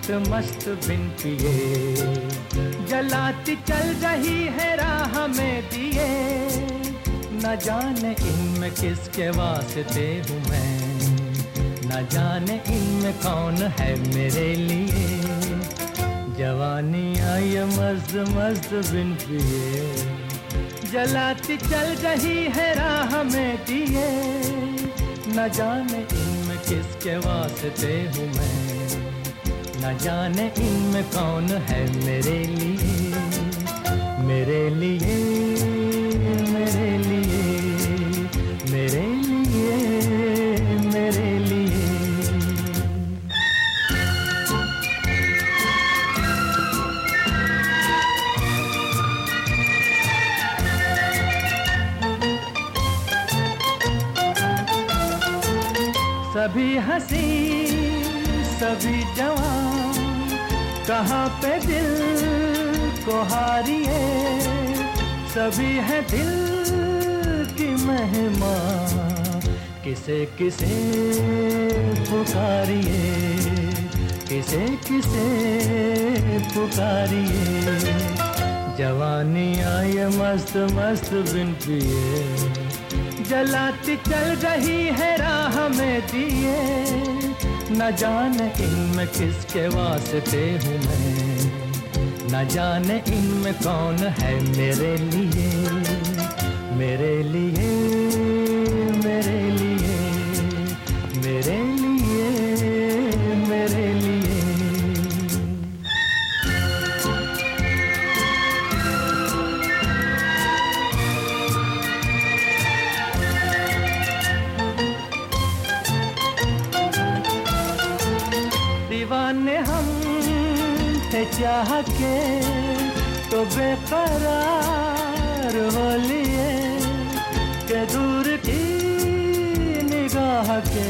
मस्त मस्त बिन पिए, जलाती चल रही है राह में दिए, न जाने इनमें किसके वास्ते हूँ मैं, न जाने इनमें कौन है मेरे लिए। जवानी आई मस्त मस्त बिन पिए, जलाती चल रही है राह में दिए, न जाने इनमें किसके वास्ते हूँ मैं, न जाने इनमें कौन है मेरे लिए, मेरे लिए, मेरे लिए, मेरे लिए, मेरे लिए। सभी हंसी सभी जवान, कहाँ पे दिल को हारिए, सभी है दिल की मेहमान, किसे किसे पुकारिए, किसे किसे पुकारिए। जवानी आई मस्त मस्त बिन पिए, जलाती चल रही है राह में दिए, न जाने इनमें किसके वास्ते हूँ मैं, न जाने इनमें कौन है मेरे लिए, मेरे लिए, मेरे लिए, मेरे लिए, मेरे लिए। दीवाने हम थे चाह के तो बेकरार हो लिए, के दूर की निगाह के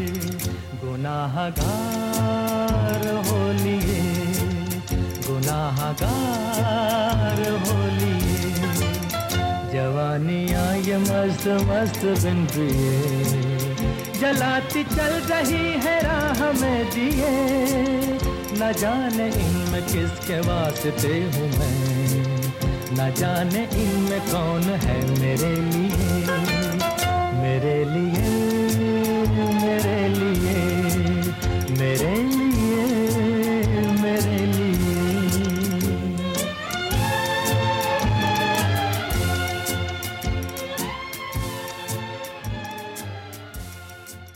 गुनाहगार हो लिए, गुनाहगार हो लिए। जवानी आई मस्त मस्त बिन पिए, जलाती चल रही है राह में दिए, न जाने इनमें किसके वास्ते हूँ मैं, न जाने इनमें कौन है मेरे लिए।